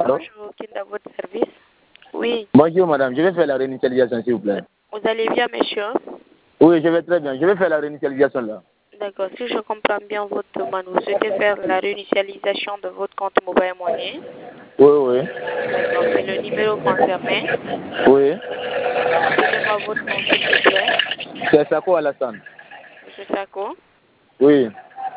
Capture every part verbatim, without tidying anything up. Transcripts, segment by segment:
Bonjour, qui est à votre service? Oui. Bonjour madame, je vais faire la réinitialisation s'il vous plaît. Vous allez bien, monsieur? Oui, je vais très bien. Je vais faire la réinitialisation là. D'accord. Si je comprends bien votre demande, vous souhaitez faire la réinitialisation de votre compte Mobile Money? Oui, oui. D'accord. C'est le numéro concerné. Oui. Appelez-moi votre nom, s'il vous plaît. C'est Sako Alassane. Monsieur Sako. Oui.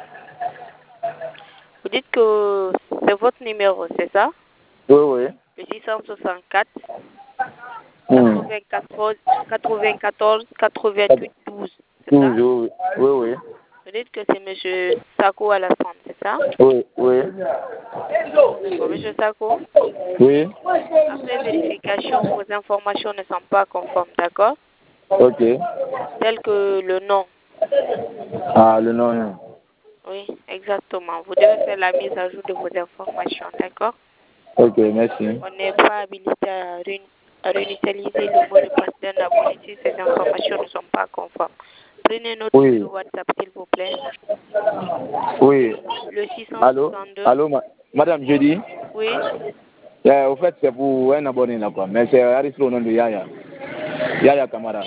Vous dites que c'est votre numéro, c'est ça? Oui, oui. Le six cent soixante-quatre, Hmm. quatre-vingt-quatorze, quatre-vingt-huit, douze. C'est ça? Oui, oui, oui. Vous dites que c'est monsieur Sako Alassane, c'est ça? Oui, oui. D'accord. Monsieur Sako? Oui. Après vérification, vos informations ne sont pas conformes, d'accord? Ok. Tel que le nom. Ah, le nom. Oui, exactement. Vous devez faire la mise à jour de vos informations, d'accord? Ok, merci. On n'est pas habilité à, réin- à réinitialiser le mot de passe d'un abonné si ces informations ne sont pas conformes. Prenez notre Oui. numéro WhatsApp, s'il vous plaît. Oui. Le six cent Allô? soixante-deux. Allô, ma- madame, je dis. Oui. Euh, au fait, c'est pour un abonné là quoi. Mais c'est enregistré au nom de Yaya. Yaya Kamara.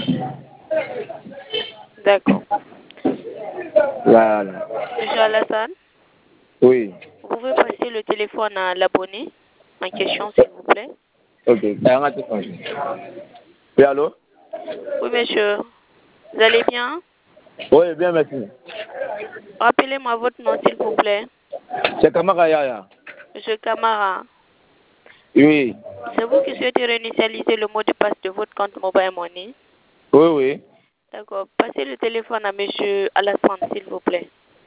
D'accord. Voilà. Monsieur Alassane, Oui. vous pouvez passer le téléphone à l'abonné en question, s'il vous plaît. Ok. Oui, allô? Oui, monsieur. Vous allez bien? Oui, bien, merci. Rappelez-moi votre nom, s'il vous plaît. C'est Kamara Yaya. Monsieur Camara. Oui. C'est vous qui souhaitez réinitialiser le mot de passe de votre compte Mobile Money? Oui, oui. D'accord. Passez le téléphone à monsieur Alassane, s'il vous plaît.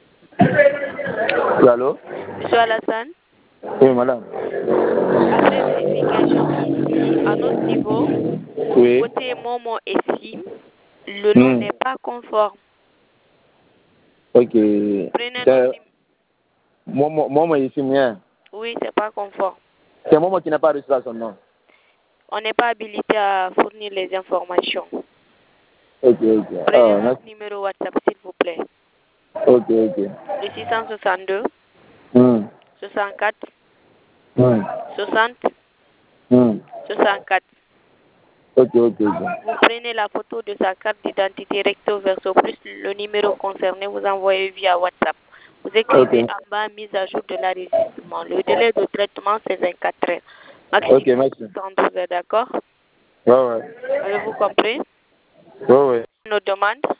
Oui, allô? Monsieur Alassane? Oui, madame. Après vérification ici, à notre niveau, Oui. côté Momo et Sim, le nom Hmm. n'est pas conforme. Ok. Prenez notre C'est numéro. Momo, Momo ici, bien. Oui, c'est pas conforme. C'est Momo qui n'a pas reçu son nom. On n'est pas habilité à fournir les informations. Ok, ok. Prenez Ah, notre merci. numéro WhatsApp, s'il vous plaît. Ok, ok. Le six cent soixante-deux, Hmm. soixante-quatre, Hmm. soixante, Hmm. soixante-quatre. Ok, ok, ok. Vous prenez la photo de sa carte d'identité recto verso plus le numéro concerné, vous envoyez via WhatsApp. Vous écrivez Ok. en bas mise à jour de l'enregistrement. Le délai de traitement, c'est vingt-quatre heures. Ok, Maximum merci. soixante-douze heures, d'accord? Ouais, ouais. Avez-vous compris Ouais, ouais. nos demandes?